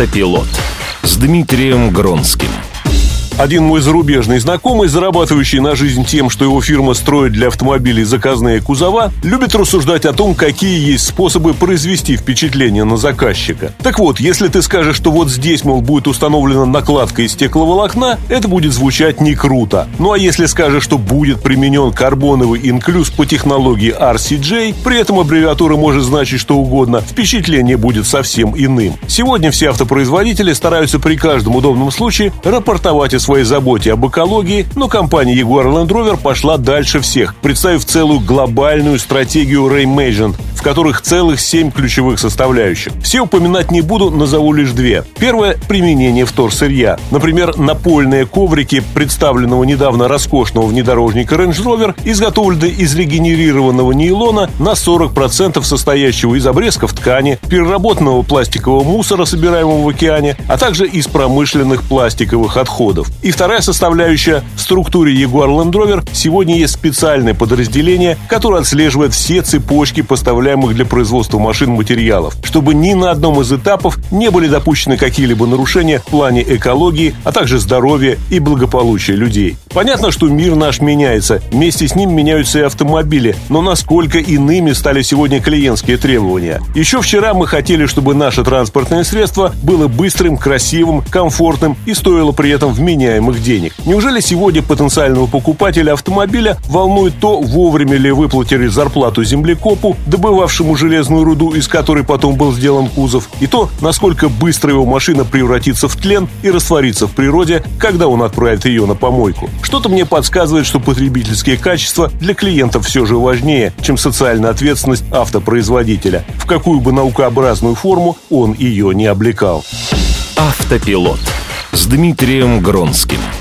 Автопилот с Дмитрием Гронским. Один мой зарубежный знакомый, зарабатывающий на жизнь тем, что его фирма строит для автомобилей заказные кузова, любит рассуждать о том, какие есть способы произвести впечатление на заказчика. Так вот, если ты скажешь, что вот здесь, мол, будет установлена накладка из стекловолокна, это будет звучать не круто. Ну а если скажешь, что будет применен карбоновый инклюз по технологии RCJ, при этом аббревиатура может значить что угодно, впечатление будет совсем иным. Сегодня все автопроизводители стараются при каждом удобном случае рапортовать о своей заботе об экологии, но компания Jaguar Land Rover пошла дальше всех, представив целую глобальную стратегию Reimagine, в которых целых 7 ключевых составляющих. Все упоминать не буду, назову лишь 2. Первое – применение вторсырья. Например, напольные коврики представленного недавно роскошного внедорожника Range Rover изготовлены из регенерированного нейлона на 40%, состоящего из обрезков ткани, переработанного пластикового мусора, собираемого в океане, а также из промышленных пластиковых отходов. И вторая составляющая – в структуре Jaguar Land Rover сегодня есть специальное подразделение, которое отслеживает все цепочки поставляемых для производства машин материалов, чтобы ни на одном из этапов не были допущены какие-либо нарушения в плане экологии, а также здоровья и благополучия людей. Понятно, что мир наш меняется, вместе с ним меняются и автомобили, но насколько иными стали сегодня клиентские требования. Еще вчера мы хотели, чтобы наше транспортное средство было быстрым, красивым, комфортным и стоило при этом вменяемых денег. Неужели сегодня потенциального покупателя автомобиля волнует то, вовремя ли выплатили зарплату землекопу, добывавшему железную руду, из которой потом был сделан кузов, и то, насколько быстро его машина превратится в тлен и растворится в природе, когда он отправит ее на помойку? Что-то мне подсказывает, что потребительские качества для клиентов все же важнее, чем социальная ответственность автопроизводителя, в какую бы наукообразную форму он ее не облекал. Автопилот с Дмитрием Гронским.